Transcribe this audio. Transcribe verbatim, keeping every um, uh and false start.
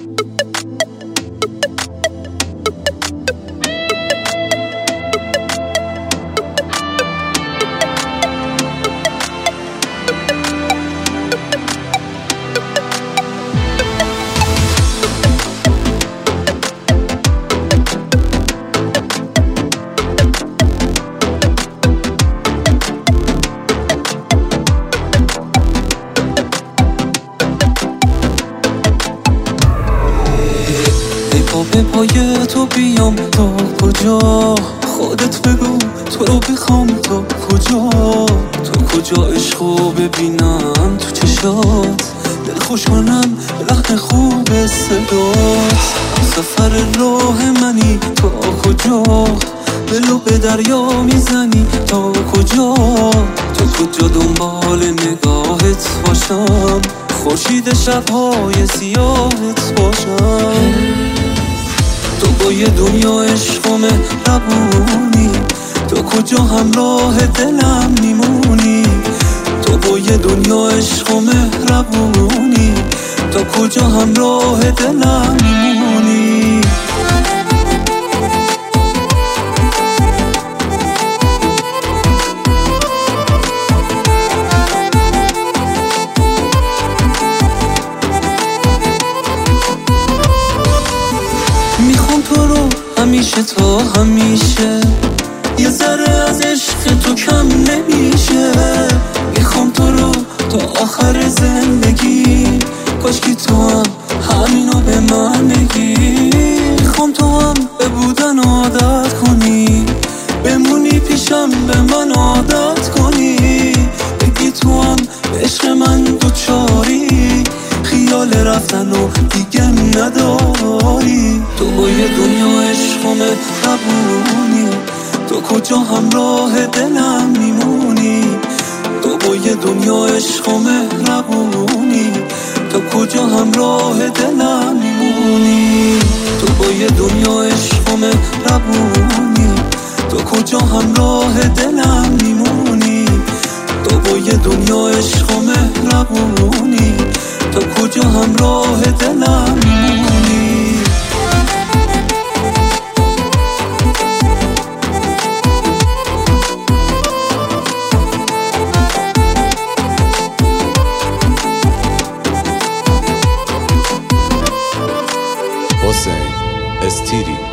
به پای تو بیام تا کجا؟ خودت بگو تو رو بخوام تا کجا؟ تا کجا عشقو ببینم تو چشات، دل خوش کنم لحن خوب صدات. سفر راه منی تا کجا؟ دلو به دریا میزنی تا کجا؟ تا کجا دنبال نگاهت باشم، خورشید شبهای سیاهت باشم. تو با یه دنیا عشق و مهربونی، تو کجا همراه دلم میمونی؟ تو با یه دنیا عشق و مهربونی، تو کجا همراه دلم میمونی؟ میخوام تو رو همیشه تا همیشه، یه ذره از عشق تو کم نمیشه. میخوام تو رو تا آخر زندگی، کاشکی تو هم همینو به من بگی. میخوام تو هم به بودن عادت کنی، بمونی پیشم به من عادت کنی. بگی تو هم عشق من دوچاری، خیال رفتن و دیگه نداری. تو با یه دنیا عشق و مهربونی، تو کجا همراه دلم میمونی؟ تو با یه دنیا عشق و مهربونی، تو کجا همراه دلم میمونی؟ تو با یه دنیا عشق و مهربونی، تو کجا همراه دلم میمونی؟ تو با یه دنیا عشق و مهربونی، تو کجا همراه دلم میمونی؟ حسین استیری